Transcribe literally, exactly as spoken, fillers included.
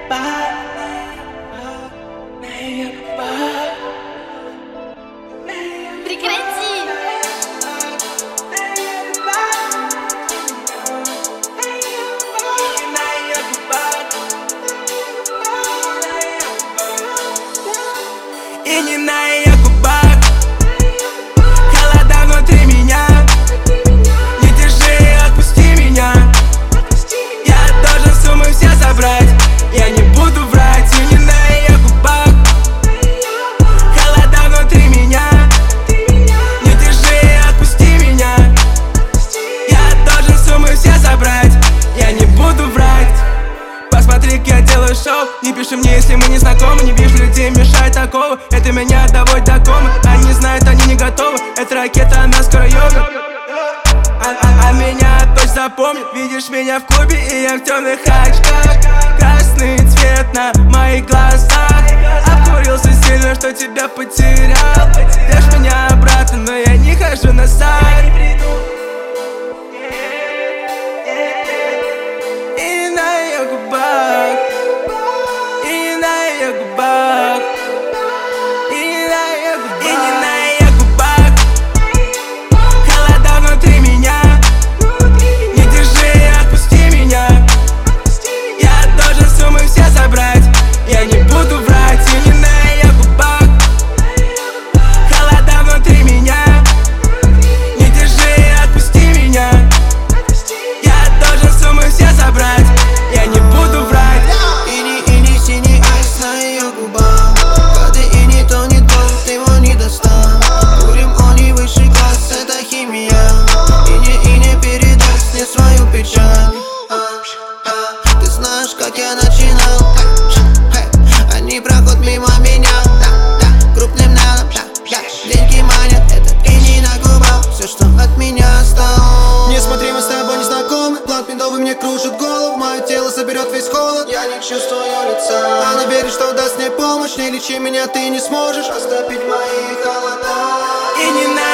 Прекрати! И не на ее губах холода внутри меня. Не держи, отпусти меня. Я должен суммы все забрать. Я не буду врать. И не на ее губах холода внутри меня. Не держи, отпусти меня. Я должен суммы все забрать. Я не буду врать. Посмотри, как я делаю шоу. Не пиши мне, если мы не знакомы. Не вижу людей, мешает такого. Это меня доводит до комы. Они знают, они не готовы. Эта ракета, она скоро ёбнет. А, а, а меня точно запомнит. Видишь меня в клубе, и я в темных очках. Красный цвет на моих глазах. Обкурился сильно, что тебя потерял. Ждешь меня обратно, но я не хожу на сайт. И на ее губах, и на ее губах, и на ее губах, и не на ее губах холода внутри меня. Не держи, отпусти меня. Я должен суммы все забрать. Я не буду врать. И не на ее губах холода внутри меня. Не держи, отпусти меня. Я должен суммы все забрать. Я не буду врать. Ини, ини, синий айс на ее губах. Когда и не то, не то, ты его не достал. Курим, он не высший класс, это химия. И не, и не передаст мне свою печаль. А, а, Ты знаешь, как я начинал. Они проходят мимо меня, да, да, крупным надо, да, да. Деньги манят, это и не на губах. Все, что от меня осталось. Не смотри, мы с тобой не знакомы. Блант медовый мне кружит голову. Мое тело соберет весь холод. Я не чувствую лица. Она верит, что даст мне помощь. Не лечи меня, ты не сможешь растопить мои холода. И не на